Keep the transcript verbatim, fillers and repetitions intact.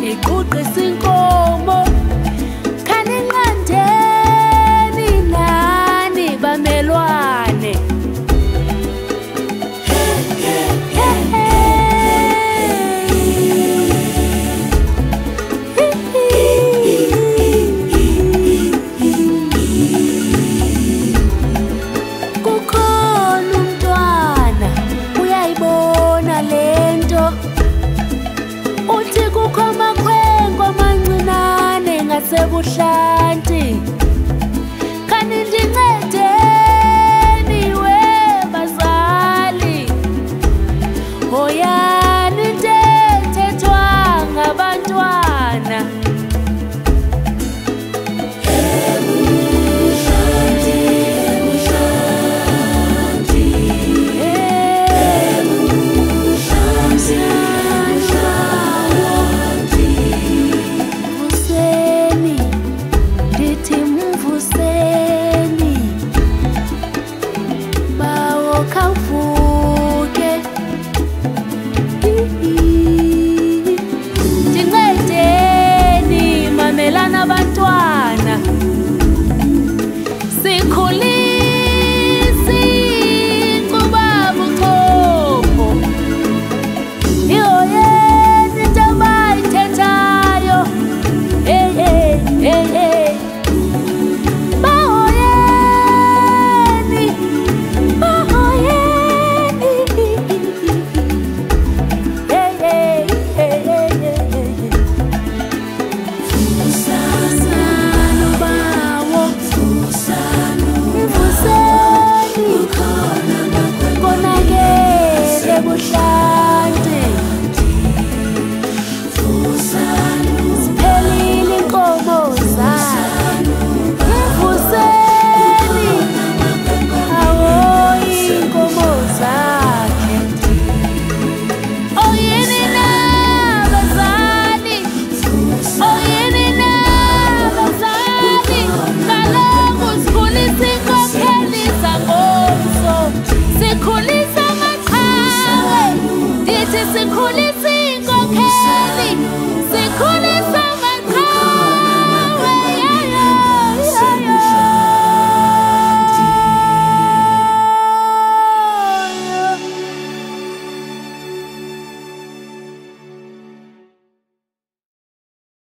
niquqisa inkomo khaninqandeni nani bamelwane. Kukhona umntwana uyayibona lento, uthi kukho amakhwenkwe amancinane ngasebuhlanti, kanti ndincedeni we bazali, hoyani into ethethwa ngabantwana. Abantwana sikhulisi kubaba uChopho, ihoyeni into abayithethayo, hey hey hey hey, bahoyeni bahoyeni, hey hey hey hey hey. Buhlanti siphelile inkomo zalo, ivuseni awoyi inkomo zakhe. Oyini na bazali, oyini na bazali, kaloku sikhulisa inkokheli zangomso, sikhulisa sikhulisa inkomo.